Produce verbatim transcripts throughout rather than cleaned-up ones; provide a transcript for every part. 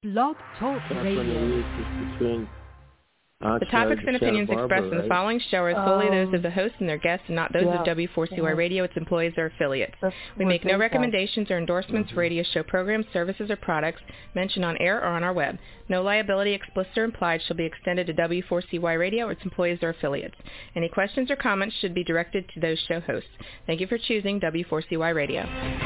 Blog Talk Radio. The topics and opinions expressed in the following show are solely those of the host and their guests and not those yeah, of W four C Y yeah. Radio, its employees, or affiliates. That's We what make no they recommendations or endorsements for radio show programs, services, or products mentioned on air or on our web. No liability, explicit or implied, shall be extended to W four C Y Radio or its employees or affiliates. Any questions or comments should be directed to those show hosts. Thank you for choosing W four C Y Radio.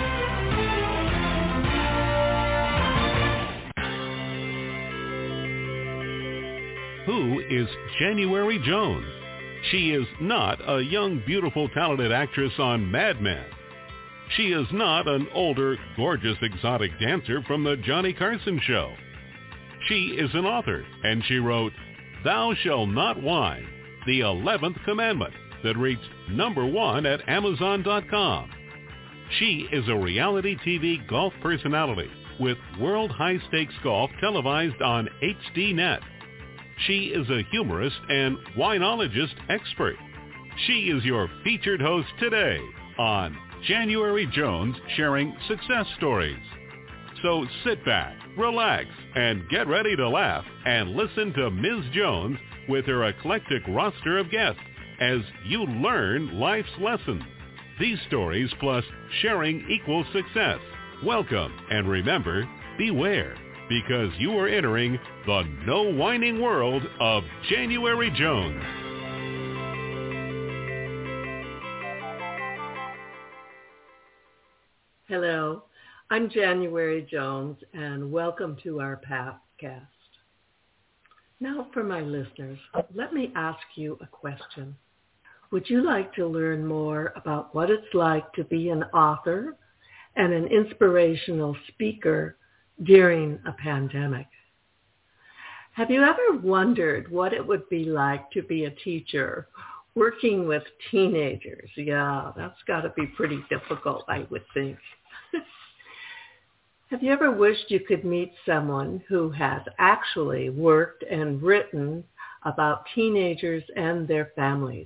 Who is January Jones? She is not a young, beautiful, talented actress on Mad Men. She is not an older, gorgeous, exotic dancer from the Johnny Carson Show. She is an author, and she wrote, Thou Shalt Not Whine, the eleventh Commandment, that reached number one at Amazon dot com. She is a reality T V golf personality with World High Stakes Golf televised on H D Net. She is a humorist and winologist expert. She is your featured host today on January Jones Sharing Success Stories. So sit back, relax, and get ready to laugh and listen to Miz Jones with her eclectic roster of guests as you learn life's lessons. These stories plus sharing equals success. Welcome, and remember, beware, because you are entering the no whining world of January Jones. Hello, I'm January Jones, and welcome to our podcast. Now for my listeners, let me ask you a question. Would you like to learn more about what it's like to be an author and an inspirational speaker during a pandemic? Have you ever wondered what it would be like to be a teacher working with teenagers? Yeah, that's got to be pretty difficult, I would think. Have you ever wished you could meet someone who has actually worked and written about teenagers and their families?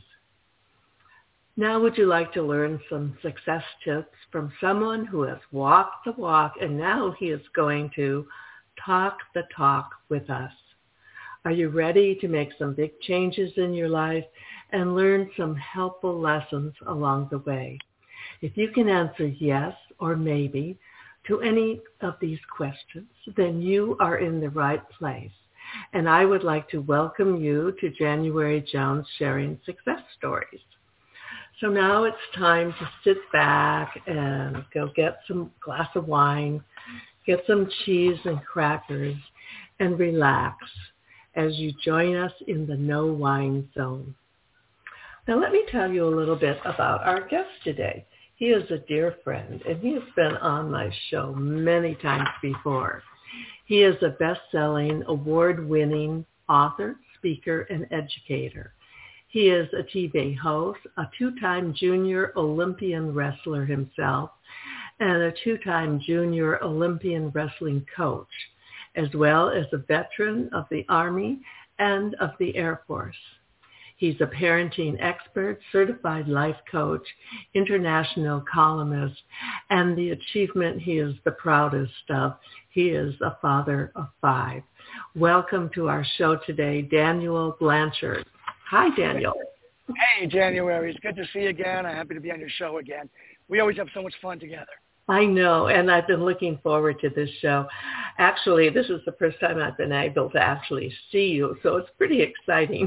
Now would you like to learn some success tips from someone who has walked the walk and now he is going to talk the talk with us? Are you ready to make some big changes in your life and learn some helpful lessons along the way? If you can answer yes or maybe to any of these questions, then you are in the right place. And I would like to welcome you to January Jones Sharing Success Stories. So now it's time to sit back and go get some glass of wine, get some cheese and crackers, and relax as you join us in the no wine zone. Now let me tell you a little bit about our guest today. He is a dear friend, and he has been on my show many times before. He is a best-selling, award-winning author, speaker, and educator. He is a T V host, a two-time junior Olympian wrestler himself, and a two-time junior Olympian wrestling coach, as well as a veteran of the Army and of the Air Force. He's a parenting expert, certified life coach, international columnist, and the achievement he is the proudest of, he is a father of five. Welcome to our show today, Daniel Blanchard. Hi, Daniel. Hey, January. It's good to see you again. I'm happy to be on your show again. We always have so much fun together. I know, and I've been looking forward to this show. Actually, this is the first time I've been able to actually see you, so it's pretty exciting.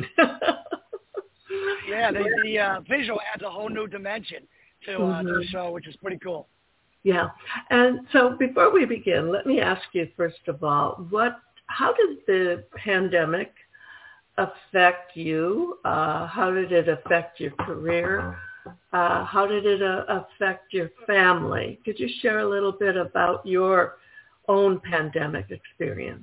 Yeah, the, the uh, visual adds a whole new dimension to, uh, mm-hmm. to the show, which is pretty cool. Yeah, and so before we begin, let me ask you, first of all, what, how did the pandemic affect you? Uh, how did it affect your career? Uh, how did it uh, affect your family? Could you share a little bit about your own pandemic experience?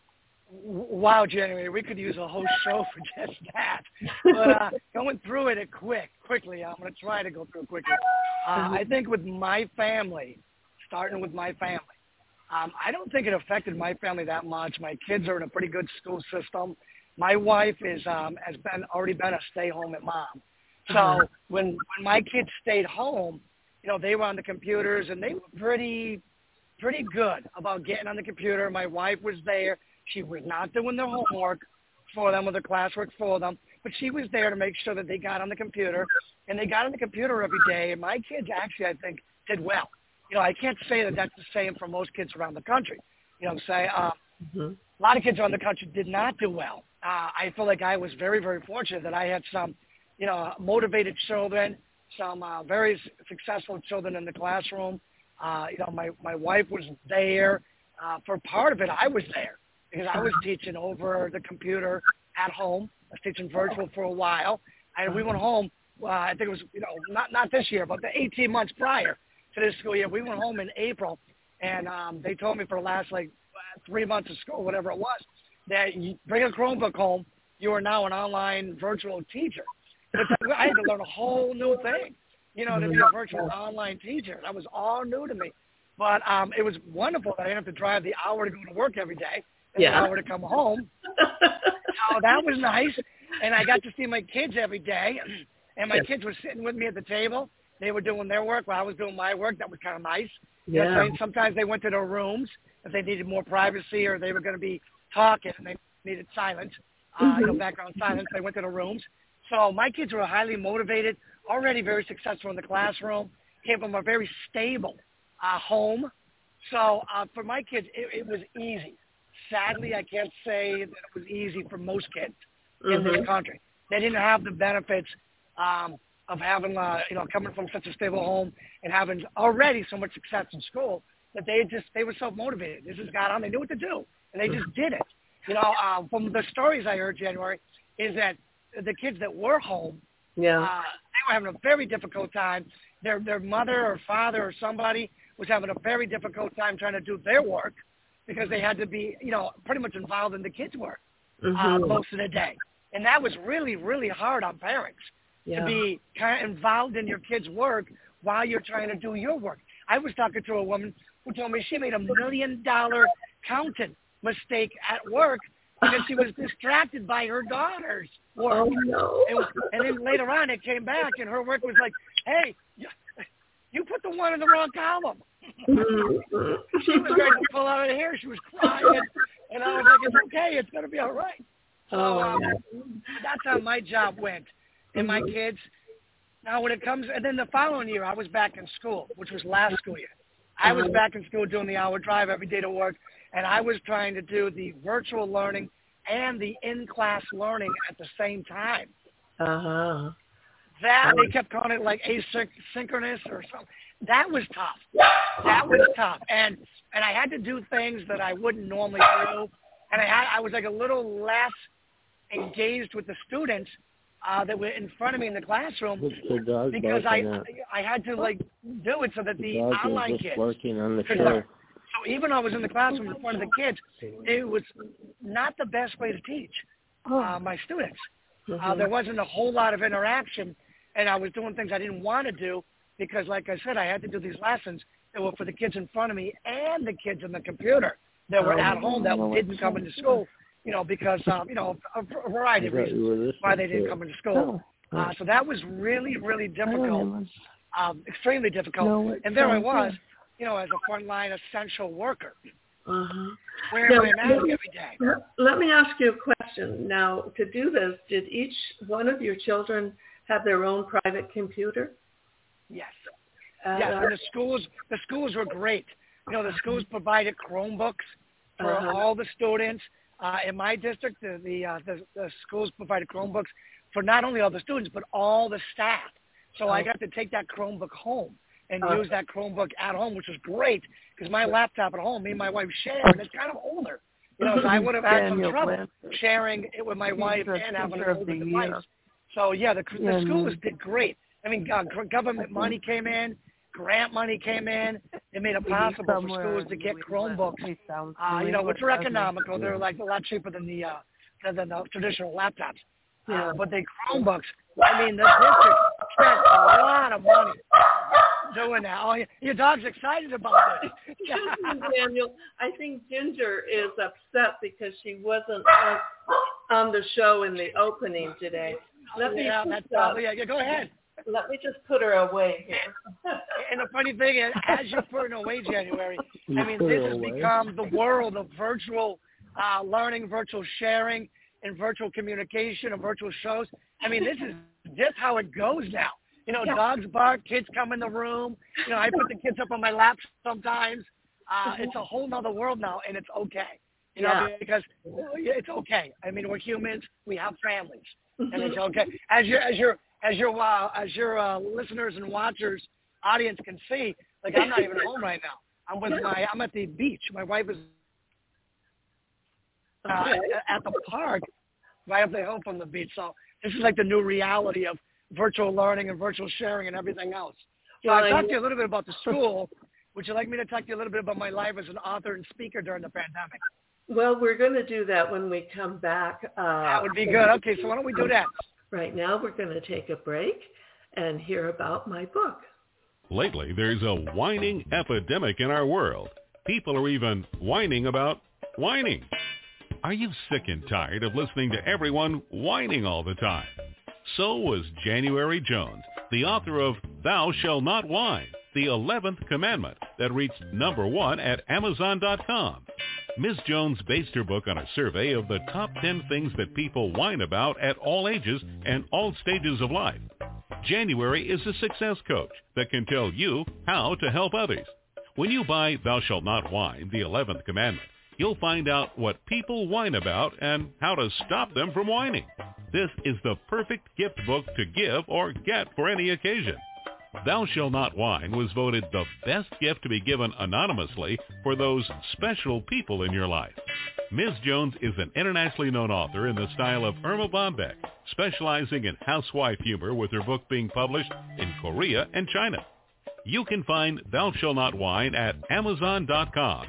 Wow, January, we could use a whole show for just that. But uh, going through it quick, quickly, I'm going to try to go through it quickly. Uh, I think with my family, starting with my family, um, I don't think it affected my family that much. My kids are in a pretty good school system. My wife is um, has been already been a stay-home mom. So uh-huh. when when my kids stayed home, you know, they were on the computers and they were pretty pretty good about getting on the computer. My wife was there. She was not doing their homework for them or their classwork for them, but she was there to make sure that they got on the computer, and they got on the computer every day. And my kids actually, I think, did well. You know, I can't say that that's the same for most kids around the country. You know what I'm saying? Uh, mm-hmm. A lot of kids around the country did not do well. Uh, I feel like I was very, very fortunate that I had some, you know, motivated children, some uh, very successful children in the classroom. Uh, you know, my, my wife was there. Uh, for part of it, I was there because I was teaching over the computer at home. I was teaching virtual for a while. And we went home, uh, I think it was, you know, not, not this year, but the eighteen months prior to this school year. We went home in April, and um, they told me for the last, like, three months of school, whatever it was, that you bring a Chromebook home, you are now an online virtual teacher. But I had to learn a whole new thing, you know, to be a virtual online teacher. That was all new to me. But um, it was wonderful that I didn't have to drive the hour to go to work every day and yeah. the hour to come home. So that was nice. And I got to see my kids every day. And my kids were sitting with me at the table. They were doing their work while I was doing my work. That was kind of nice. Yeah. You know, so sometimes they went to their rooms if they needed more privacy or they were going to be talking and they needed silence, uh, mm-hmm. you know, background silence. They went to their rooms. So my kids were highly motivated, already very successful in the classroom, came from a very stable uh, home. So uh, for my kids, it, it was easy. Sadly, I can't say that it was easy for most kids mm-hmm. in this country. They didn't have the benefits um, of having, uh, you know, coming from such a stable home and having already so much success in school that they just, they were self-motivated. They just got on. They knew what to do, and they just did it. You know, uh, from the stories I heard, January, is that the kids that were home, yeah, uh, they were having a very difficult time. Their their mother or father or somebody was having a very difficult time trying to do their work because they had to be, you know, pretty much involved in the kids' work mm-hmm. uh, most of the day. And that was really, really hard on parents yeah. to be kind of involved in your kids' work while you're trying to do your work. I was talking to a woman who told me she made a million-dollar counting mistake at work because she was distracted by her daughter's work. Oh, no. And, and then later on it came back, and her work was like, hey, you put the one in the wrong column. She was ready to pull out her hair. She was crying. And I was like, it's okay. It's going to be all right. So um, that's how my job went. And my kids, now when it comes, and then the following year, I was back in school, which was last school year. I was back in school doing the hour drive every day to work, and I was trying to do the virtual learning and the in-class learning at the same time. Uh-huh. That, they kept calling it like asynchronous or something. That was tough. That was tough. And and I had to do things that I wouldn't normally do. And I had I was like a little less engaged with the students uh, that were in front of me in the classroom because I out. I had to like do it so that the, the online kids working on the could learn. So even though I was in the classroom in front of the kids, it was not the best way to teach uh, my students. Mm-hmm. Uh, there wasn't a whole lot of interaction, and I was doing things I didn't want to do because, like I said, I had to do these lessons that were for the kids in front of me and the kids on the computer that were at home that didn't come into school, you know, because, um, you know, a, a variety of reasons why they didn't come into school. Uh, so that was really, really difficult, um, extremely difficult. And there I was, you know, as a frontline essential worker. Uh-huh. Where now, am I now every day? Let me ask you a question. Now, to do this, did each one of your children have their own private computer? Yes. Uh, yes, and the schools, the schools were great. You know, the schools provided Chromebooks for uh-huh. all the students. Uh, in my district, the the, uh, the the schools provided Chromebooks for not only all the students, but all the staff. So uh-huh. I got to take that Chromebook home and uh-huh. use that Chromebook at home, which was great because my laptop at home, me and my wife share, and it's kind of older. You know, so I would have had some trouble sharing it with my wife and having an older device. So, yeah, the, the schools did great. I mean, uh, government money came in, grant money came in. It made it possible for schools to get Chromebooks, uh, you know, which are economical. They're like a lot cheaper than the uh, than the traditional laptops. Yeah. Uh, but they Chromebooks. I mean, the district spent a lot of money doing that. Oh, your dog's excited about this. Daniel, I think Ginger is upset because she wasn't on, on the show in the opening today. Let yeah, me that's probably, yeah, go ahead. let me just put her away here. And the funny thing is, as you're putting away January, I mean, this has become the world of virtual uh, learning, virtual sharing, and virtual communication and virtual shows. I mean, this is just how it goes now. You know, yeah. Dogs bark, kids come in the room. You know, I put the kids up on my lap sometimes. Uh, mm-hmm. It's a whole nother world now, and it's okay. You know, yeah. because it's okay. I mean, we're humans. We have families, mm-hmm. and it's okay. As your as your as your uh, as your uh, listeners and watchers, audience can see, like I'm not even home right now. I'm with my I'm at the beach. My wife is uh, okay. at the park, right up the hill from the beach. So this is like the new reality of virtual learning and virtual sharing and everything else. So well, I talked to you a little bit about the school. Would you like me to talk to you a little bit about my life as an author and speaker during the pandemic? Well, we're going to do that when we come back. Uh, that would be good. Okay, so why don't we do that? Right now we're going to take a break and hear about my book. Lately, there's a whining epidemic in our world. People are even whining about whining. Are you sick and tired of listening to everyone whining all the time? So was January Jones, the author of Thou Shalt Not Whine, the eleventh commandment that reached number one at Amazon dot com. Miz Jones based her book on a survey of the top ten things that people whine about at all ages and all stages of life. January is a success coach that can tell you how to help others. When you buy Thou Shalt Not Whine, the eleventh commandment, you'll find out what people whine about and how to stop them from whining. This is the perfect gift book to give or get for any occasion. Thou Shalt Not Whine was voted the best gift to be given anonymously for those special people in your life. Miz Jones is an internationally known author in the style of Irma Bombeck, specializing in housewife humor with her book being published in Korea and China. You can find Thou Shalt Not Whine at Amazon dot com.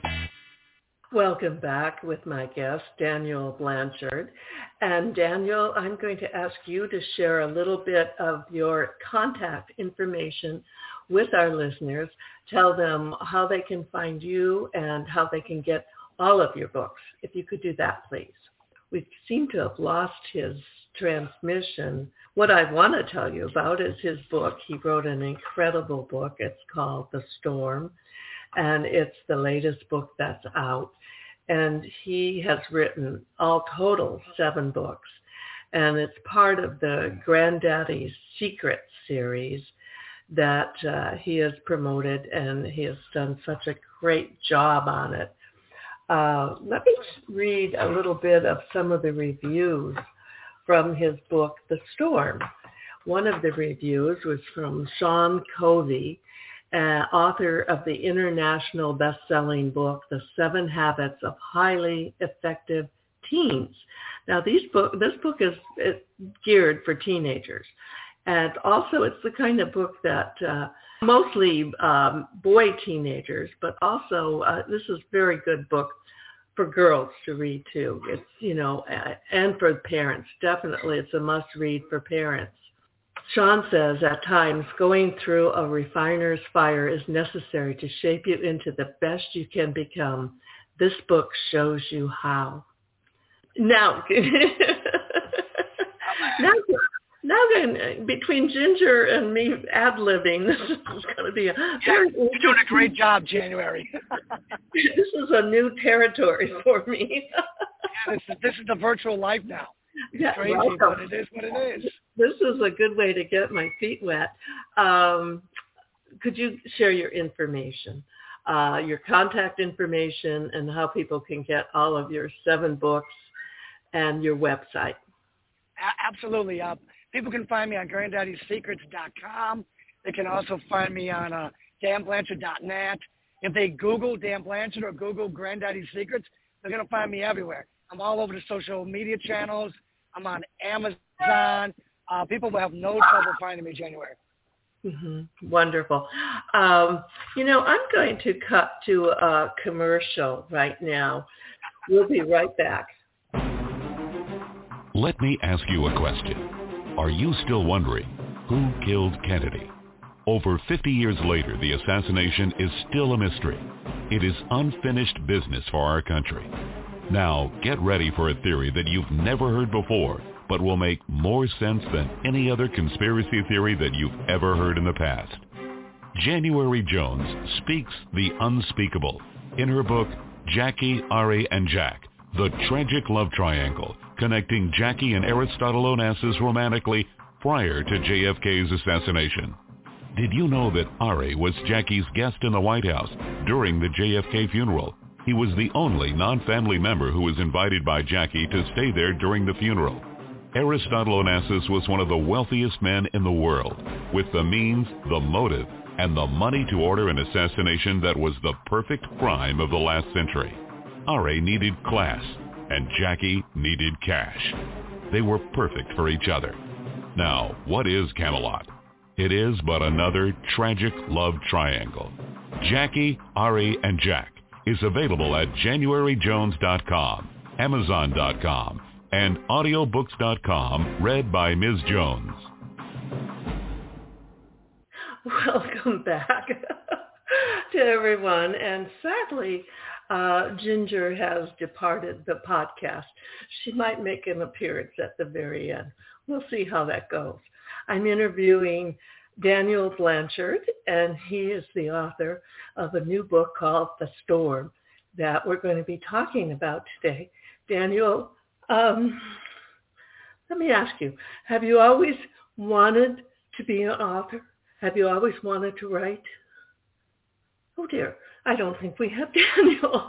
Welcome back with my guest, Daniel Blanchard. And Daniel, I'm going to ask you to share a little bit of your contact information with our listeners. Tell them how they can find you and how they can get all of your books. If you could do that, please. We seem to have lost his transmission. What I want to tell you about is his book. He wrote an incredible book. It's called The Storm, and it's the latest book that's out. And he has written all total seven books. And it's part of the Granddaddy's Secrets series that uh, he has promoted, and he has done such a great job on it. Uh, let me read a little bit of some of the reviews from his book, The Storm. One of the reviews was from Sean Covey, Uh, author of the international best-selling book, The Seven Habits of Highly Effective Teens. Now, these book, this book is, is geared for teenagers. And also, it's the kind of book that uh, mostly um, boy teenagers, but also uh, this is a very good book for girls to read, too. It's, you know, uh, and for parents. Definitely, it's a must-read for parents. Sean says, at times, going through a refiner's fire is necessary to shape you into the best you can become. This book shows you how. Now, now, now then, between Ginger and me ad-libbing, this is going to be a very... You're doing a great job, January. This is a new territory for me. Yeah, this, is, this is the virtual life now. It's yeah, crazy, welcome. But it is what it is. This is a good way to get my feet wet. Um, could you share your information, uh, your contact information, and how people can get all of your seven books and your website? A- absolutely. Uh, people can find me on Granddaddy Secrets dot com. They can also find me on uh, Dan Blanchard dot net. If they Google Dan Blanchard or Google Granddaddy Secrets, they're going to find me everywhere. I'm all over the social media channels. I'm on Amazon. Uh, people will have no trouble finding me, January. Mm-hmm. Wonderful. Um, you know, I'm going to cut to a commercial right now. We'll be right back. Let me ask you a question. Are you still wondering who killed Kennedy? Over fifty years later, the assassination is still a mystery. It is unfinished business for our country. Now, get ready for a theory that you've never heard before but will make more sense than any other conspiracy theory that you've ever heard in the past. January Jones speaks the unspeakable in her book, Jackie, Ari, and Jack, The Tragic Love Triangle, connecting Jackie and Aristotle Onassis romantically prior to J F K's assassination. Did you know that Ari was Jackie's guest in the White House during the J F K funeral? He was the only non-family member who was invited by Jackie to stay there during the funeral. Aristotle Onassis was one of the wealthiest men in the world, with the means, the motive, and the money to order an assassination that was the perfect crime of the last century. Ari needed class, and Jackie needed cash. They were perfect for each other. Now, what is Camelot? It is but another tragic love triangle. Jackie, Ari, and Jack is available at January Jones dot com, Amazon dot com, and audiobooks dot com, read by Miz Jones. Welcome back to everyone. And sadly, uh, Ginger has departed the podcast. She might make an appearance at the very end. We'll see how that goes. I'm interviewing Daniel Blanchard, and he is the author of a new book called The Storm that we're going to be talking about today. Daniel, um, let me ask you, have you always wanted to be an author? Have you always wanted to write? Oh dear, I don't think we have Daniel.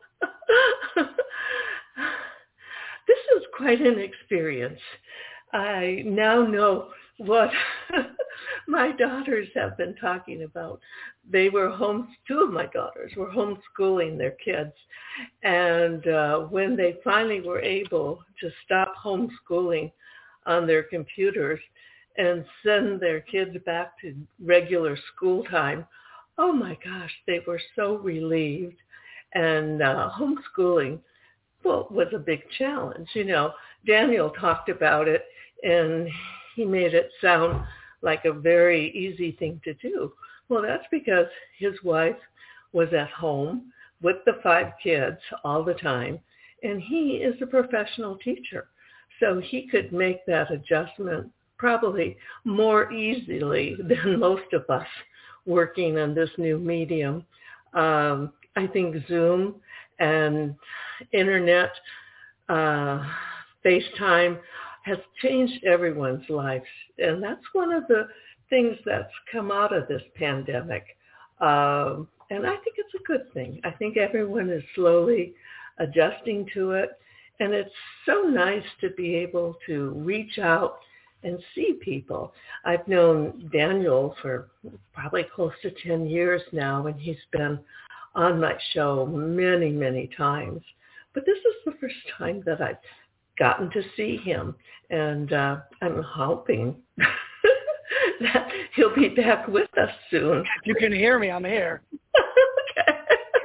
This is quite an experience. I now know what my daughters have been talking about. They were home, two of my daughters were homeschooling their kids. And uh, when they finally were able to stop homeschooling on their computers and send their kids back to regular school time, oh my gosh, they were so relieved. And uh, homeschooling, well, was a big challenge. You know, Daniel talked about it, and he made it sound like a very easy thing to do. Well, that's because his wife was at home with the five kids all the time, and he is a professional teacher. So he could make that adjustment probably more easily than most of us working on this new medium. Um, I think Zoom and internet, uh, FaceTime has changed everyone's lives. And that's one of the things that's come out of this pandemic. Um, and I think it's a good thing. I think everyone is slowly adjusting to it. And it's so nice to be able to reach out and see people. I've known Daniel for probably close to ten years now, and he's been on my show many, many times. But this is the first time that I've gotten to see him, and uh, I'm hoping that he'll be back with us soon. If you can hear me, I'm here. Okay.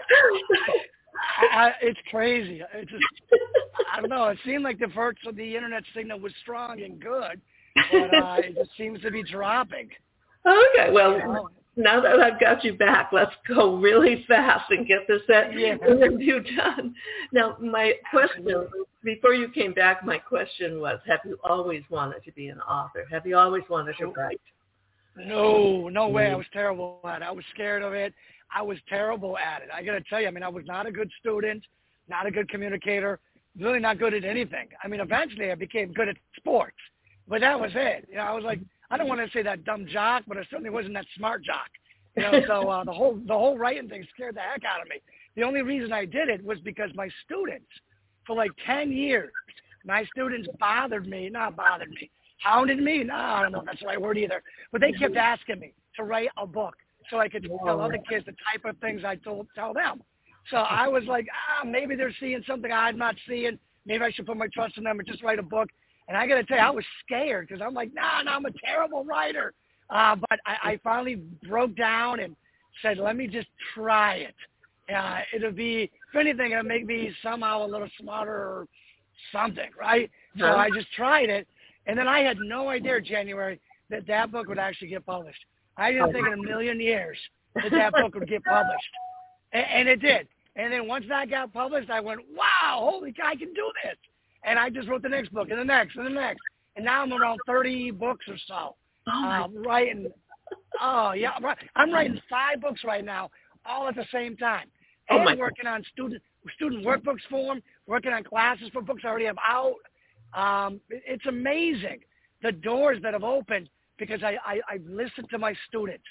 I, I, it's crazy. It's just, I don't know. It seemed like the first of the internet signal was strong and good, but uh, it just seems to be dropping. Okay, well, now that I've got you back, let's go really fast and get this yeah. interview done. Now, my question, before you came back, my question was, have you always wanted to be an author? Have you always wanted to write? No, no way. I was terrible at it. I was scared of it. I was terrible at it. I got to tell you, I mean, I was not a good student, not a good communicator, really not good at anything. I mean, eventually I became good at sports, but that was it. You know, I was like, I don't want to say that dumb jock, but I certainly wasn't that smart jock. You know, so uh, the whole the whole writing thing scared the heck out of me. The only reason I did it was because my students, for like ten years, my students bothered me, not bothered me, hounded me. No, I don't know if that's the right word either. But they kept asking me to write a book so I could tell other kids the type of things I told tell them. So I was like, ah, maybe they're seeing something I'm not seeing. Maybe I should put my trust in them and just write a book. And I got to tell you, I was scared because I'm like, nah, no, I'm a terrible writer. Uh, but I, I finally broke down and said, let me just try it. Uh, it'll be, if anything, it'll make me somehow a little smarter or something, right? So I just tried it. And then I had no idea, January, that that book would actually get published. I didn't think in a million years that that book would get published. And, and it did. And then once that got published, I went, wow, holy cow, I can do this. And I just wrote the next book and the next and the next. And now I'm around thirty books or so. Oh, uh, writing. Oh, yeah. I'm writing five books right now, all at the same time. Oh, and my working on student student workbooks for them, working on classes for books I already have out. Um, it, it's amazing, the doors that have opened because I, I, I've listened to my students.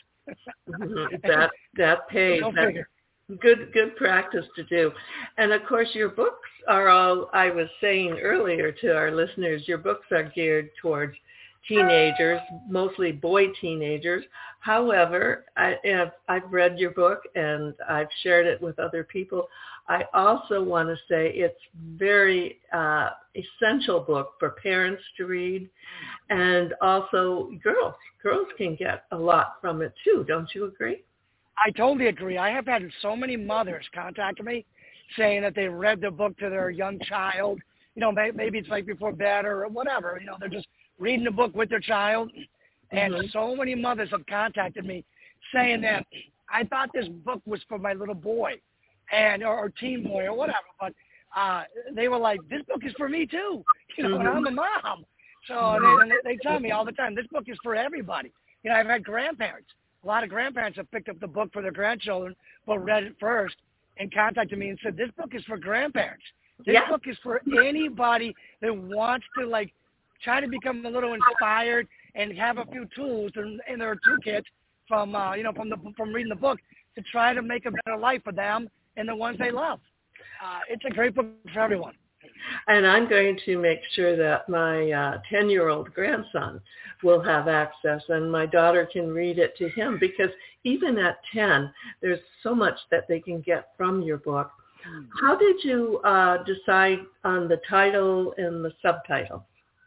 that that pays. Go That's figure. good good practice to do. And of course your books are all, I was saying earlier to our listeners, your books are geared towards teenagers, mostly boy teenagers. However, I have, I've read your book and I've shared it with other people. I also want to say it's very uh, essential book for parents to read, and also girls. Girls can get a lot from it too. Don't you agree? I totally agree. I have had so many mothers contact me saying that they read the book to their young child. You know, maybe it's like before bed or whatever. You know, they're just reading the book with their child. And mm-hmm. so many mothers have contacted me saying that I thought this book was for my little boy and or, or teen boy or whatever. But uh, they were like, this book is for me too. You know, mm-hmm. and I'm a mom. So mm-hmm. they, they tell me all the time, this book is for everybody. You know, I've had grandparents. A lot of grandparents have picked up the book for their grandchildren, but read it first and contacted me and said, this book is for grandparents. This yeah. book is for anybody that wants to, like, try to become a little inspired and have a few tools in, in their toolkit from, uh, you know, from the from reading the book to try to make a better life for them and the ones they love. Uh, it's a great book for everyone. And I'm going to make sure that my uh, ten-year-old grandson will have access and my daughter can read it to him, because even at ten, there's so much that they can get from your book. How did you uh, decide on the title and the subtitle?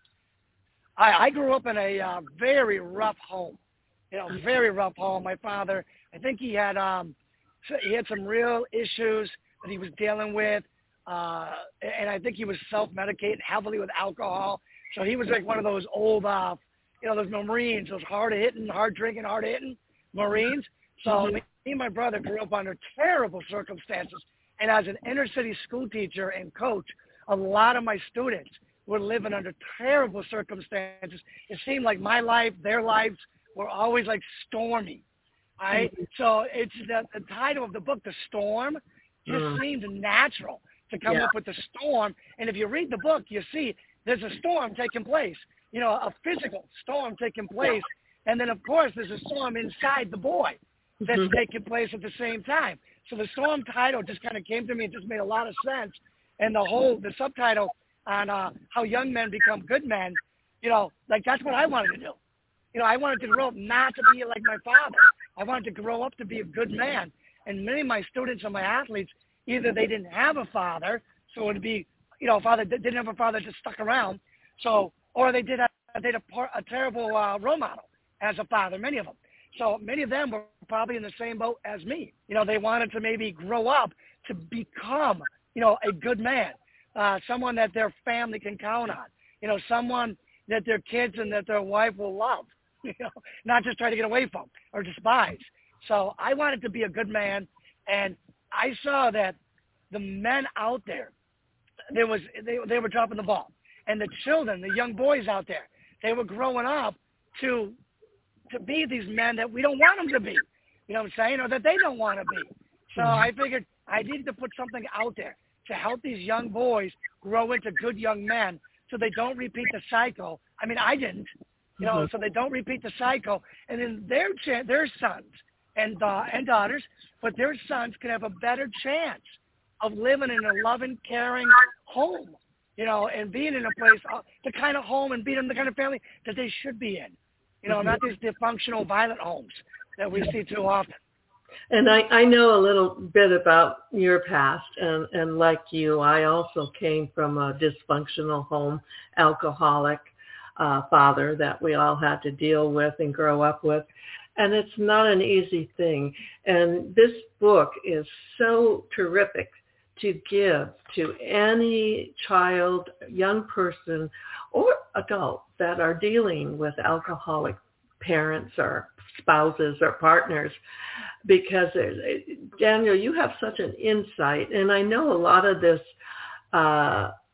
I, I grew up in a uh, very rough home, you know, very rough home. My father, I think he had um, he had some real issues that he was dealing with. Uh, and I think he was self-medicating heavily with alcohol. So he was like one of those old, uh, you know, those Marines, those hard-hitting, hard-drinking, hard-hitting Marines. So mm-hmm. me and my brother grew up under terrible circumstances. And as an inner-city school teacher and coach, a lot of my students were living under terrible circumstances. It seemed like my life, their lives were always like stormy. Right? Mm-hmm. So it's the, the title of the book, The Storm, just mm-hmm. seemed natural to come yeah. up with the storm. And if you read the book, you see there's a storm taking place, you know, a physical storm taking place. Yeah. And then, of course, there's a storm inside the boy that's mm-hmm. taking place at the same time. So the storm title just kind of came to me. It just made a lot of sense. And the whole, the subtitle on uh, how young men become good men, you know, like that's what I wanted to do. You know, I wanted to grow up not to be like my father. I wanted to grow up to be a good man. And many of my students and my athletes, either they didn't have a father, so it would be, you know, a father didn't have a father just stuck around, so, or they did a, they did a, a terrible uh, role model as a father, many of them. So many of them were probably in the same boat as me. You know, they wanted to maybe grow up to become, you know, a good man, uh, someone that their family can count on, you know, someone that their kids and that their wife will love, you know, not just try to get away from or despise. So I wanted to be a good man, and I saw that the men out there, there was they they were dropping the ball, and the children, the young boys out there, they were growing up to to be these men that we don't want them to be, you know what I'm saying, or that they don't want to be. So I figured I needed to put something out there to help these young boys grow into good young men, so they don't repeat the cycle. I mean, I didn't, you know, mm-hmm. so they don't repeat the cycle, and then their ch- their sons and uh, and daughters, but their sons could have a better chance of living in a loving, caring home, you know, and being in a place, uh, the kind of home and being in the kind of family that they should be in, you know, not these dysfunctional, violent homes that we see too often. And I, I know a little bit about your past, and, and like you, I also came from a dysfunctional home, alcoholic uh, father that we all had to deal with and grow up with. And it's not an easy thing. And this book is so terrific to give to any child, young person, or adult that are dealing with alcoholic parents or spouses or partners, because Daniel, you have such an insight. And I know a lot of this uh,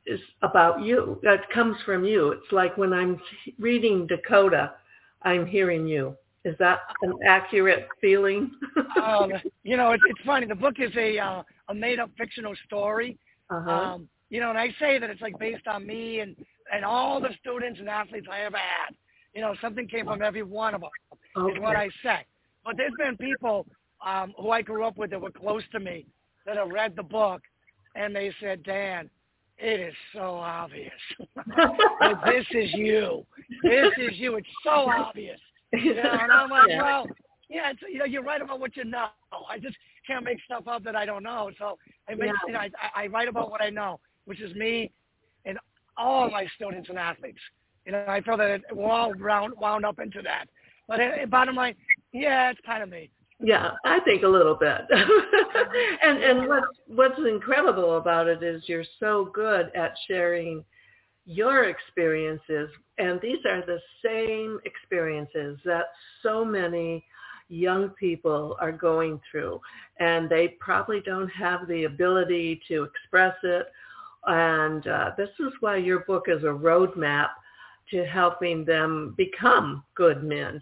is about you. That comes from you. It's like when I'm reading Dakota, I'm hearing you. Is that an accurate feeling? um, you know, it's, it's funny. The book is a uh, a made-up fictional story. Uh-huh. Um, you know, and I say that it's like based on me and, and all the students and athletes I ever had. You know, something came from every one of them, Okay. is what I say. But there's been people um, who I grew up with that were close to me that have read the book, and they said, Dan, it is so obvious. This is you. This is you. It's so obvious. You know, and I'm like, yeah. well, yeah, it's, you know, you're right about what you know. I just can't make stuff up that I don't know. So I make, Yeah. you know, I, I write about what I know, which is me and all my students and athletes. You know, I feel that it, we're all round, wound up into that. But uh, bottom line, yeah, it's kind of me. Yeah, I think a little bit. and and what's what's incredible about it is you're so good at sharing your experiences, and these are the same experiences that so many young people are going through, and they probably don't have the ability to express it. And uh, this is why your book is a roadmap to helping them become good men.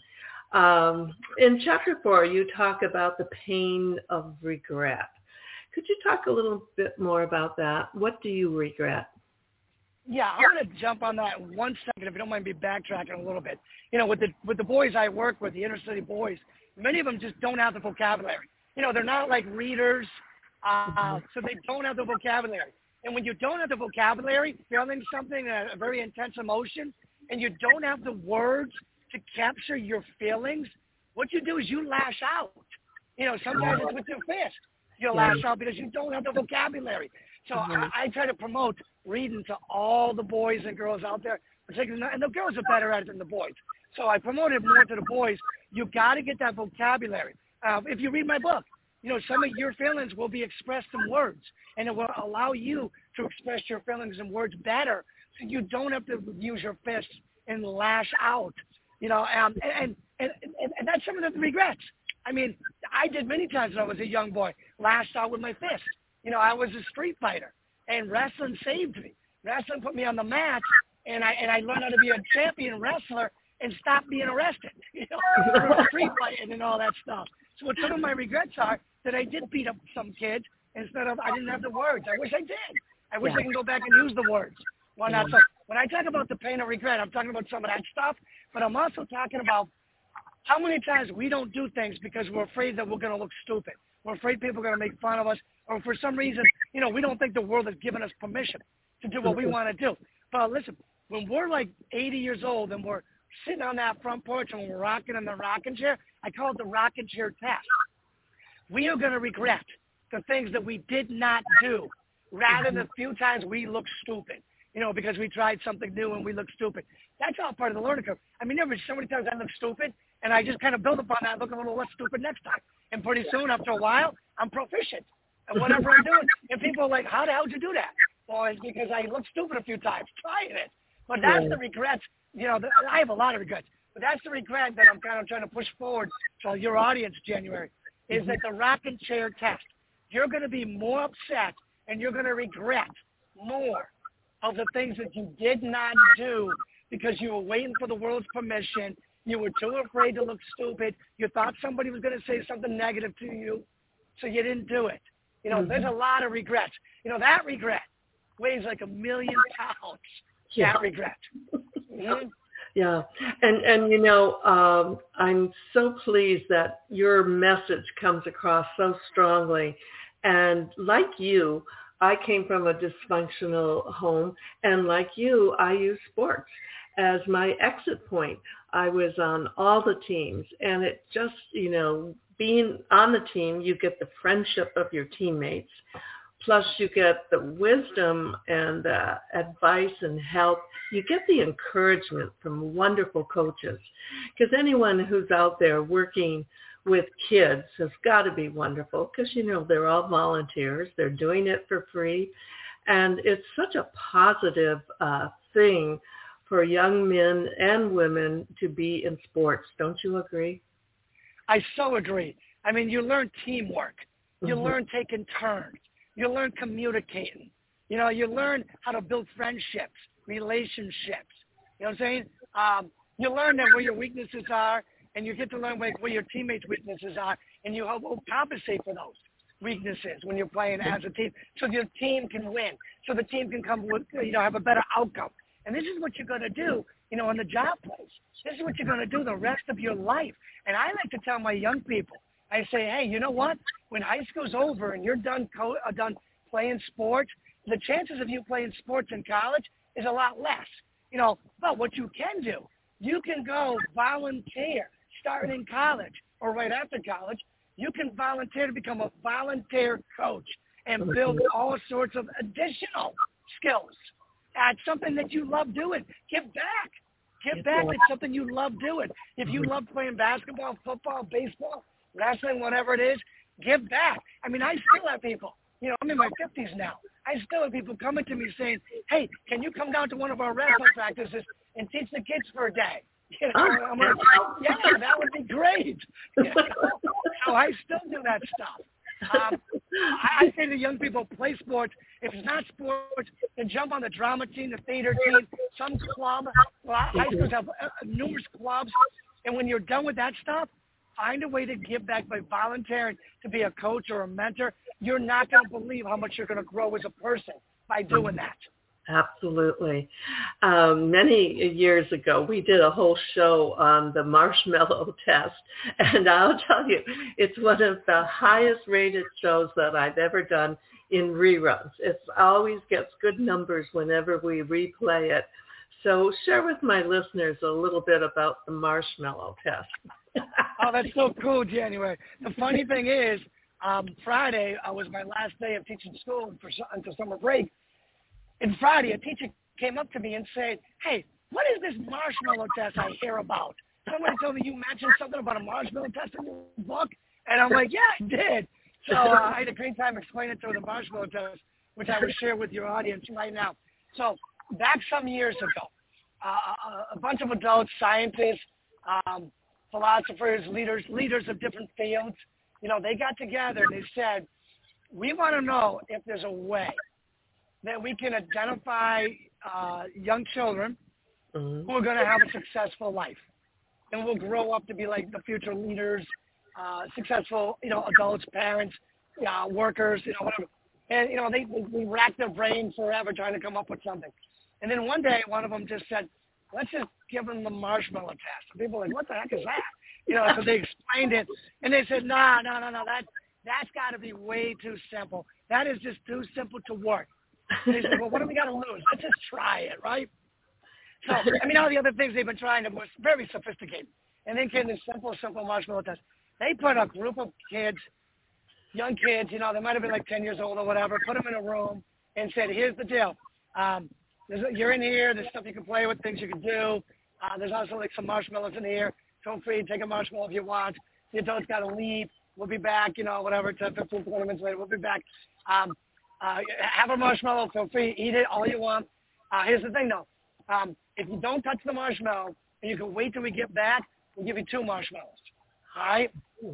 Um, in chapter four, you talk about the pain of regret. Could you talk a little bit more about that? What do you regret? Yeah, I'm going to jump on that one second, if you don't mind me backtracking a little bit. You know, with the with the boys I work with, the inner city boys, many of them just don't have the vocabulary. You know, they're not like readers, uh, mm-hmm. so they don't have the vocabulary. And when you don't have the vocabulary, feeling something, a, a very intense emotion, and you don't have the words to capture your feelings, what you do is you lash out. You know, sometimes it's with your fist. You lash out because you don't have the vocabulary. So mm-hmm. I, I try to promote reading to all the boys and girls out there, particularly, and the girls are better at it than the boys. So I promote it more to the boys. You got to get that vocabulary. Uh, if you read my book, you know, some of your feelings will be expressed in words, and it will allow you to express your feelings in words better, so you don't have to use your fists and lash out. You know, um, and, and, and, and that's some of the regrets. I mean, I did many times when I was a young boy, lashed out with my fist. You know, I was a street fighter, and wrestling saved me. Wrestling put me on the mat, and I and I learned how to be a champion wrestler and stop being arrested, you know, for street fighting and all that stuff. So what some of my regrets are that I did beat up some kids instead of, I didn't have the words. I wish I did. I wish yeah. I can go back and use the words. Why not? So when I talk about the pain of regret, I'm talking about some of that stuff, but I'm also talking about how many times we don't do things because we're afraid that we're going to look stupid. We're afraid people are going to make fun of us, or for some reason, you know, we don't think the world has given us permission to do what we want to do. But listen, when we're like eighty years old and we're sitting on that front porch and we're rocking in the rocking chair, I call it the rocking chair test. We are going to regret the things that we did not do rather than the few times we look stupid. You know, because we tried something new and we look stupid. That's all part of the learning curve. I mean, there were so many times I look stupid, and I just kind of build upon that, look a little less stupid next time. And pretty soon, after a while, I'm proficient at whatever I'm doing. And people are like, how the hell did you do that? Well, it's because I looked stupid a few times trying it. But that's yeah. the regrets. You know, the, I have a lot of regrets. But that's the regret that I'm kind of trying to push forward to your audience, January, is mm-hmm. that the rocking chair test. You're going to be more upset, and you're going to regret more of the things that you did not do because you were waiting for the world's permission. You were too afraid to look stupid. You thought somebody was going to say something negative to you, so you didn't do it. You know, mm-hmm. there's a lot of regrets. You know, that regret weighs like a million pounds, yeah. that regret. Mm-hmm. Yeah, and, and you know, um, I'm so pleased that your message comes across so strongly. And like you, I came from a dysfunctional home, and like you, I use sports as my exit point. I was on all the teams, and it just, you know, being on the team, you get the friendship of your teammates, plus you get the wisdom and uh, advice and help. You get the encouragement from wonderful coaches, because anyone who's out there working with kids has got to be wonderful, because, you know, they're all volunteers. They're doing it for free. And it's such a positive uh, thing for young men and women to be in sports. Don't you agree? I so agree. I mean, you learn teamwork. You mm-hmm. learn taking turns. You learn communicating. You know, you learn how to build friendships, relationships. You know what I'm saying? Um, you learn that where your weaknesses are, and you get to learn where, where your teammates' weaknesses are, and you help compensate for those weaknesses when you're playing as a team, so your team can win, so the team can come with, you know, have a better outcome. And this is what you're going to do, you know, in the job place. This is what you're going to do the rest of your life. And I like to tell my young people, I say, hey, you know what? When high school's over and you're done co- uh, done playing sports, the chances of you playing sports in college is a lot less. You know, but what you can do, you can go volunteer starting in college or right after college. You can volunteer to become a volunteer coach and build all sorts of additional skills at something that you love doing. Give back. Give back at something you love doing. If you love playing basketball, football, baseball, wrestling, whatever it is, give back. I mean, I still have people, you know, I'm in my fifties now. I still have people coming to me saying, hey, can you come down to one of our wrestling practices and teach the kids for a day? You know, I'm like, yeah, that would be great. You know? So I still do that stuff. Um, I, I say to young people, play sports. If it's not sports, then jump on the drama team, the theater team, some club. Well, high schools have uh, numerous clubs. And when you're done with that stuff, find a way to give back by volunteering to be a coach or a mentor. You're not going to believe how much you're going to grow as a person by doing that. Absolutely. Um, many years ago, we did a whole show on the marshmallow test, and I'll tell you, it's one of the highest rated shows that I've ever done in reruns. It always gets good numbers whenever we replay it. So share with my listeners a little bit about the marshmallow test. Oh, that's so cool, January. The funny thing is, um, Friday uh, was my last day of teaching school for, until summer break. And Friday, a teacher came up to me and said, hey, what is this marshmallow test I hear about? Somebody told me you mentioned something about a marshmallow test in your book. And I'm like, yeah, I did. So uh, I had a great time explaining to her the marshmallow test, which I will share with your audience right now. So back some years ago, uh, a bunch of adults, scientists, um, philosophers, leaders, leaders of different fields, you know, they got together and they said, we want to know if there's a way that we can identify uh, young children mm-hmm. who are going to have a successful life and will grow up to be like the future leaders, uh, successful, you know, adults, parents, uh, workers, you know, whatever. And, you know, they, they rack their brains forever trying to come up with something. And then one day, one of them just said, let's just give them the marshmallow test. And people were like, what the heck is that? You know, so they explained it. And they said, no, no, no, no, that, that's got to be way too simple. That is just too simple to work. And they said, well, what do we got to lose? Let's just try it, right? So, I mean, all the other things they've been trying to was very sophisticated. And then came this simple, simple marshmallow test. They put a group of kids, young kids, you know, they might have been like ten years old or whatever, put them in a room and said, here's the deal. Um, there's a, you're in here. There's stuff you can play with, things you can do. Uh, there's also like some marshmallows in here. Feel free to take a marshmallow if you want. The adults got to leave. We'll be back, you know, whatever, ten, fifteen, twenty minutes later. We'll be back. Um, uh, have a marshmallow. Feel free. Eat it all you want. Uh, here's the thing, though. Um, if you don't touch the marshmallow and you can wait till we get back, we'll give you two marshmallows. All right?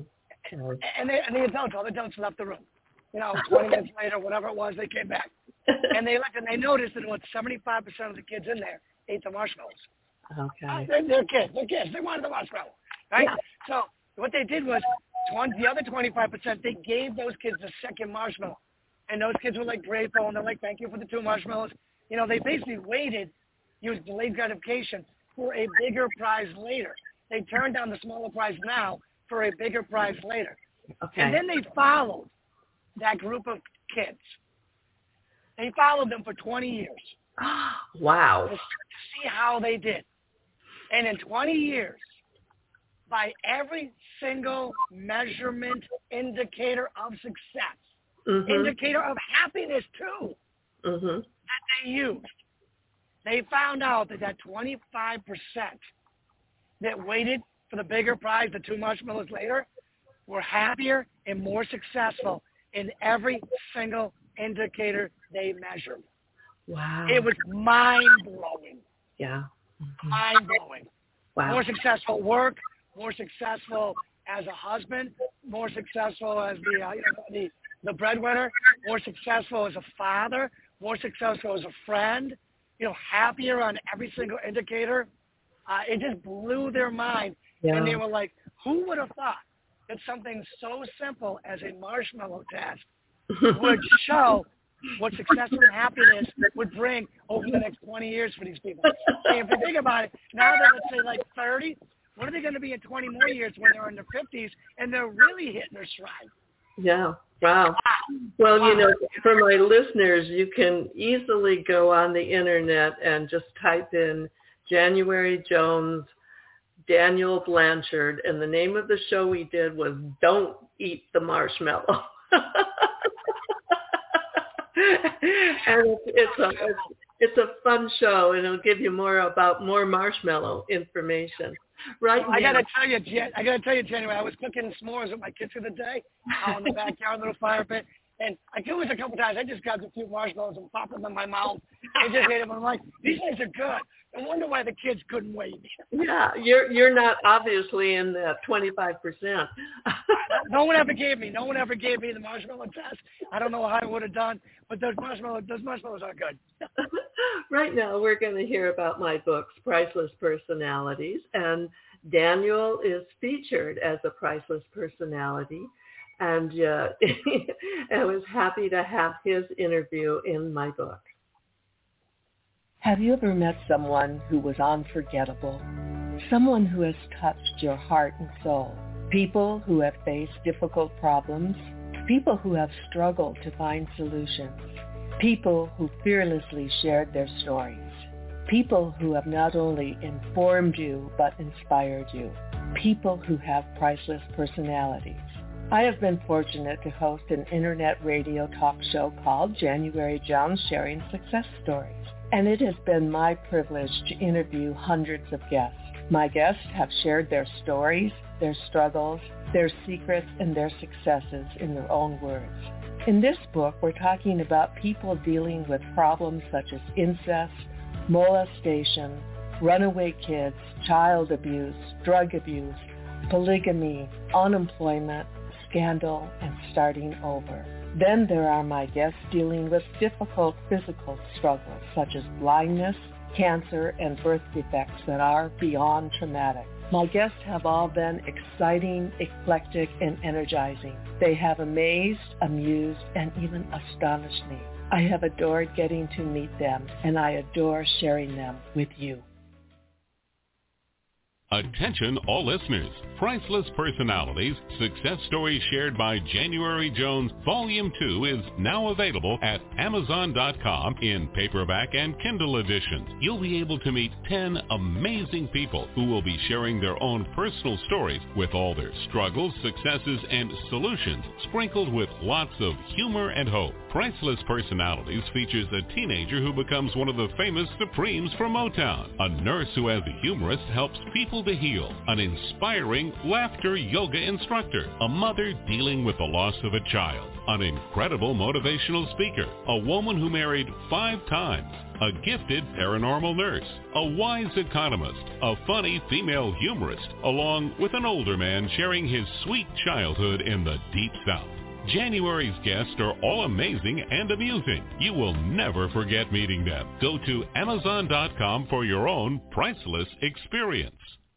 And, they, and the adults, all the adults left the room. You know, twenty minutes later, whatever it was, they came back. And they looked and they noticed that what seventy-five percent of the kids in there ate the marshmallows. Okay. Uh, they're, they're kids. They're kids. They wanted the marshmallow. Right? So what they did was twenty, the other twenty-five percent, they gave those kids a second marshmallow. And those kids were like grateful, and they're like, thank you for the two marshmallows. You know, they basically waited, used delayed gratification for a bigger prize later. They turned down the smaller prize now for a bigger prize later. Okay. And then they followed that group of kids. They followed them for twenty years. Wow. To see how they did. And in twenty years, by every single measurement indicator of success, mm-hmm. indicator of happiness too, mm-hmm. that they used, they found out that that twenty-five percent that waited for the bigger prize, the two marshmallows later, were happier and more successful in every single indicator they measured. Wow. It was mind-blowing. Yeah. Mm-hmm. Mind-blowing. Wow. More successful work, more successful as a husband, more successful as the, uh, you know, the, the breadwinner, more successful as a father, more successful as a friend, you know, happier on every single indicator. Uh, it just blew their mind. Yeah. And they were like, who would have thought that something so simple as a marshmallow test would show what success and happiness would bring over the next twenty years for these people. And if you think about it, now they're, let's say, like thirty, what are they going to be in twenty more years when they're in their fifties and they're really hitting their stride? Yeah. Wow. Well, Wow. you know, for my listeners, you can easily go on the internet and just type in January Jones, Daniel Blanchard, and the name of the show we did was Don't Eat the Marshmallow. And it's, it's a it's, it's a fun show, and it'll give you more about more marshmallow information. Right. I now, gotta tell you, Jan, I gotta tell you, January, I was cooking s'mores with my kids the other day out in the backyard, little fire pit, and I do this a couple times. I just grabbed a few marshmallows and popped them in my mouth. I just ate them. I'm like, these things are good. I wonder why the kids couldn't wait. Yeah, you're you're not obviously in that twenty-five percent. No one ever gave me. No one ever gave me the marshmallow test. I don't know how I would have done, but those marshmallows, those marshmallows are good. Right now, we're going to hear about my books, Priceless Personalities, and Daniel is featured as a priceless personality, and uh, I was happy to have his interview in my book. Have you ever met someone who was unforgettable? Someone who has touched your heart and soul? People who have faced difficult problems? People who have struggled to find solutions? People who fearlessly shared their stories? People who have not only informed you but inspired you? People who have priceless personalities? I have been fortunate to host an internet radio talk show called January Jones Sharing Success Stories. And it has been my privilege to interview hundreds of guests. My guests have shared their stories, their struggles, their secrets, and their successes in their own words. In this book, we're talking about people dealing with problems such as incest, molestation, runaway kids, child abuse, drug abuse, polygamy, unemployment, scandal, and starting over. Then there are my guests dealing with difficult physical struggles such as blindness, cancer, and birth defects that are beyond traumatic. My guests have all been exciting, eclectic, and energizing. They have amazed, amused, and even astonished me. I have adored getting to meet them, and I adore sharing them with you. Attention all listeners. Priceless Personalities, Success Stories Shared by January Jones, Volume two is now available at Amazon dot com in paperback and Kindle editions. You'll be able to meet ten amazing people who will be sharing their own personal stories with all their struggles, successes, and solutions, sprinkled with lots of humor and hope. Priceless Personalities features a teenager who becomes one of the famous Supremes from Motown, a nurse who as a humorist helps people to heal, an inspiring laughter yoga instructor, a mother dealing with the loss of a child, an incredible motivational speaker, a woman who married five times, a gifted paranormal nurse, a wise economist, a funny female humorist, along with an older man sharing his sweet childhood in the Deep South. January's guests are all amazing and amusing. You will never forget meeting them. Go to Amazon dot com for your own priceless experience.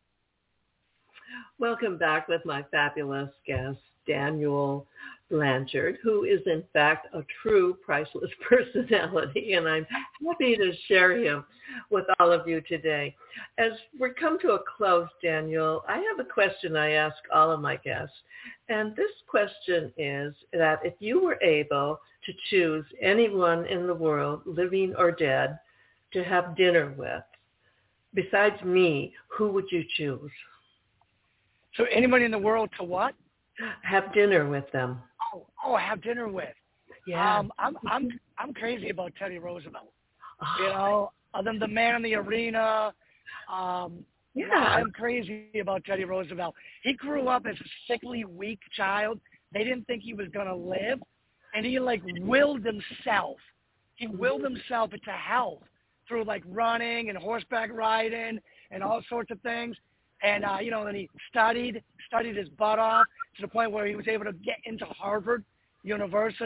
Welcome back with my fabulous guest, Daniel Blanchard, who is in fact a true priceless personality, and I'm happy to share him with all of you today. As we come to a close, Daniel, I have a question I ask all of my guests, and this question is that if you were able to choose anyone in the world, living or dead, to have dinner with, besides me, who would you choose? So anybody in the world to what? Have dinner with them. Oh, oh, have dinner with. Yeah. Um, I'm I'm I'm crazy about Teddy Roosevelt. Oh. You know, other than the man in the arena. Um, yeah. I'm crazy about Teddy Roosevelt. He grew up as a sickly, weak child. They didn't think he was going to live, and he like willed himself. He willed himself into health through like running and horseback riding and all sorts of things. And, uh, you know, then he studied, studied his butt off to the point where he was able to get into Harvard University.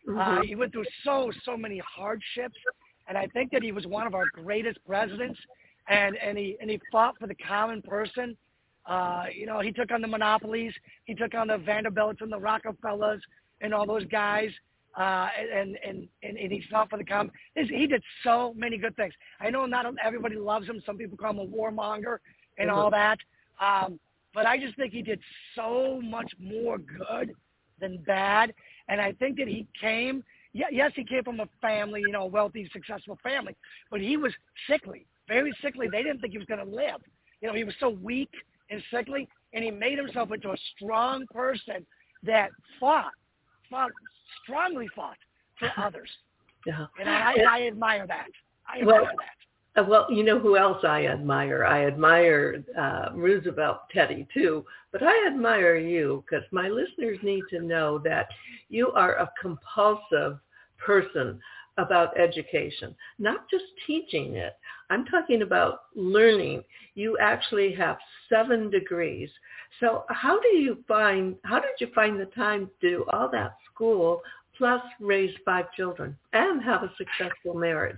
Mm-hmm. Uh, he went through so, so many hardships, and I think that he was one of our greatest presidents, and, and, he, and he fought for the common person. Uh, you know, he took on the monopolies. He took on the Vanderbilts and the Rockefellers and all those guys, uh, and, and, and, and he fought for the common. He did so many good things. I know not everybody loves him. Some people call him a warmonger and mm-hmm. all that. Um, but I just think he did so much more good than bad. And I think that he came, yeah, yes, he came from a family, you know, wealthy, successful family, but he was sickly, very sickly. They didn't think he was going to live. You know, he was so weak and sickly, and he made himself into a strong person that fought, fought, strongly fought for others. Yeah. And I, I admire that. I admire well, that. Uh, well, you know who else I admire? I admire uh, Roosevelt Teddy, too. But I admire you because my listeners need to know that you are a compulsive person about education, not just teaching it. I'm talking about learning. You actually have seven degrees. So how do you find, how did you find the time to do all that school plus raise five children and have a successful marriage?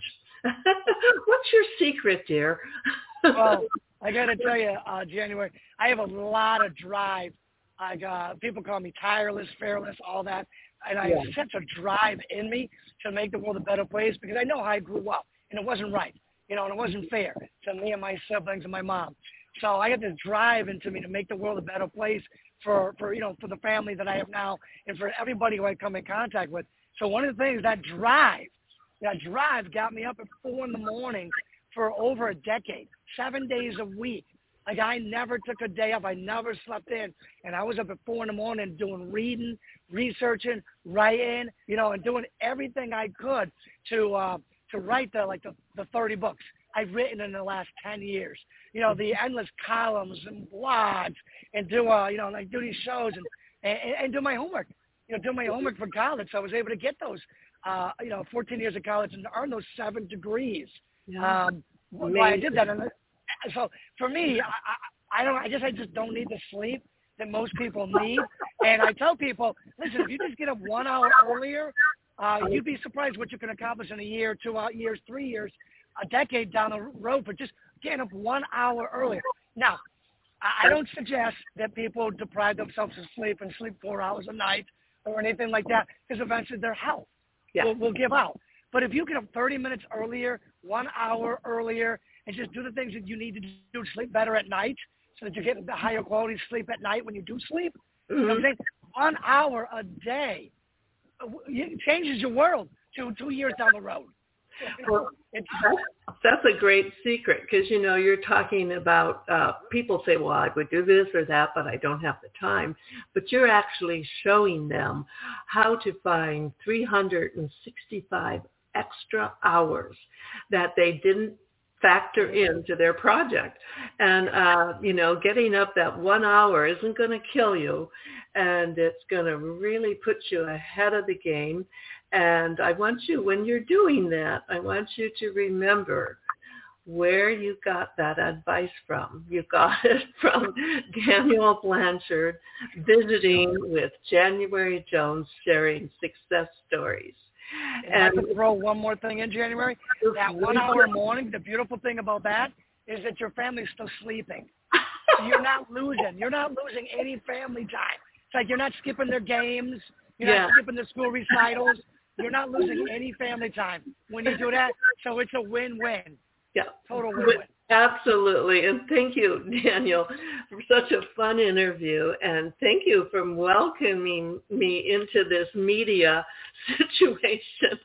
What's your secret, dear? Well, I got to tell you, uh, January, I have a lot of drive. I uh, people call me tireless, fearless, all that. And I yeah. have such a drive in me to make the world a better place because I know how I grew up, and it wasn't right, you know, and it wasn't fair to me and my siblings and my mom. So I got this drive into me to make the world a better place for, for, you know, for the family that I have now and for everybody who I come in contact with. So one of the things, that drive, that drive got me up at four in the morning for over a decade, seven days a week. Like I never took a day off. I never slept in. And I was up at four in the morning doing reading, researching, writing, you know, and doing everything I could to uh, to write the like the, the thirty books I've written in the last ten years. You know, the endless columns and blogs and do, uh, you know, like do these shows and, and, and do my homework. You know, do my homework for college. So I was able to get those, uh, you know, fourteen years of college and earn those seven degrees. Yeah. Um, well, I did that. And so for me, I, I, I don't. I guess I just don't need the sleep that most people need. And I tell people, listen, if you just get up one hour earlier, uh, you'd be surprised what you can accomplish in a year, two years, three years, a decade down the road for just getting up one hour earlier. Now, I don't suggest that people deprive themselves of sleep and sleep four hours a night or anything like that because eventually their health yeah. will, will give out. But if you get up thirty minutes earlier, one hour earlier, and just do the things that you need to do to sleep better at night so that you get the higher quality sleep at night when you do sleep, mm-hmm. you know what I'm saying? One hour a day it changes your world two, two years down the road. Well, that's a great secret because, you know, you're talking about uh, people say, well, I would do this or that, but I don't have the time. But you're actually showing them how to find three hundred sixty-five extra hours that they didn't factor into their project. And, uh, you know, getting up that one hour isn't going to kill you, and it's going to really put you ahead of the game. And I want you, when you're doing that, I want you to remember where you got that advice from. You got it from Daniel Blanchard visiting with January Jones, sharing success stories. And I can throw one more thing in, January. That one hour morning, the beautiful thing about that is that your family's still sleeping. So you're not losing. You're not losing any family time. It's like you're not skipping their games. You're yeah. not skipping the school recitals. You're not losing any family time when you do that. So it's a win-win. Yeah. Total win-win. Absolutely. And thank you, Daniel, for such a fun interview. And thank you for welcoming me into this media situation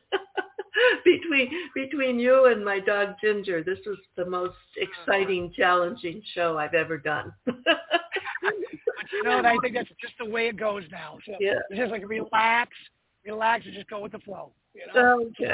between between you and my dog, Ginger. This was the most exciting, challenging show I've ever done. But you know, I think that's just the way it goes now. So yeah. It's just like relax, relax, and just go with the flow. You know? Okay.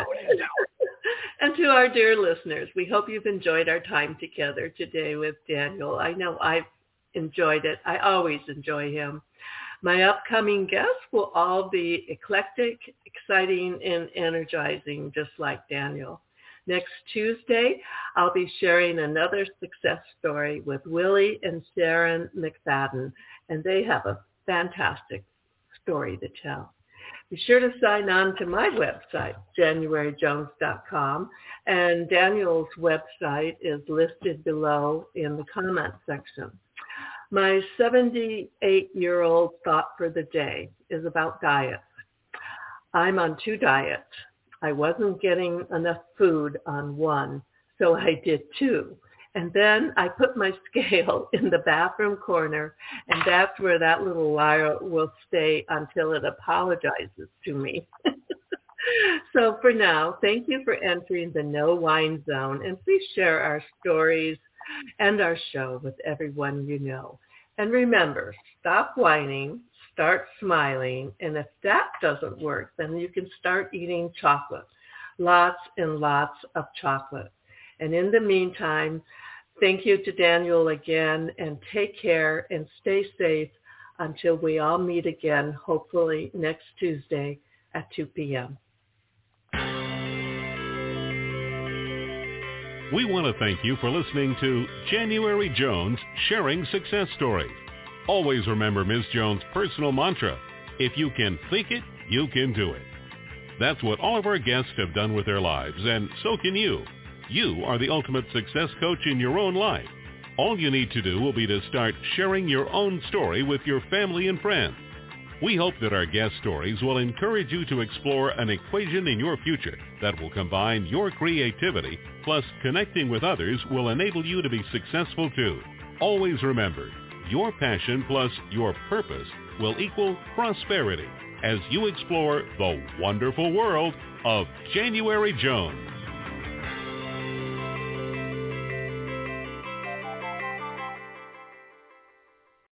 And to our dear listeners, we hope you've enjoyed our time together today with Daniel. I know I've enjoyed it. I always enjoy him. My upcoming guests will all be eclectic, exciting, and energizing, just like Daniel. Next Tuesday, I'll be sharing another success story with Willie and Sharon McFadden, and they have a fantastic story to tell. Be sure to sign on to my website, january jones dot com, and Daniel's website is listed below in the comments section. My seventy-eight-year-old thought for the day is about diets. I'm on two diets. I wasn't getting enough food on one, so I did two. And then I put my scale in the bathroom corner, and that's where that little liar will stay until it apologizes to me. So for now, thank you for entering the No Whine Zone, and please share our stories and our show with everyone you know. And remember, stop whining, start smiling, and if that doesn't work, then you can start eating chocolate, lots and lots of chocolate. And in the meantime, thank you to Daniel again, and take care and stay safe until we all meet again, hopefully next Tuesday at two p.m. We want to thank you for listening to January Jones Sharing Success Stories. Always remember Miz Jones' personal mantra, if you can think it, you can do it. That's what all of our guests have done with their lives, and so can you. You are the ultimate success coach in your own life. All you need to do will be to start sharing your own story with your family and friends. We hope that our guest stories will encourage you to explore an equation in your future that will combine your creativity plus connecting with others will enable you to be successful too. Always remember, your passion plus your purpose will equal prosperity as you explore the wonderful world of January Jones.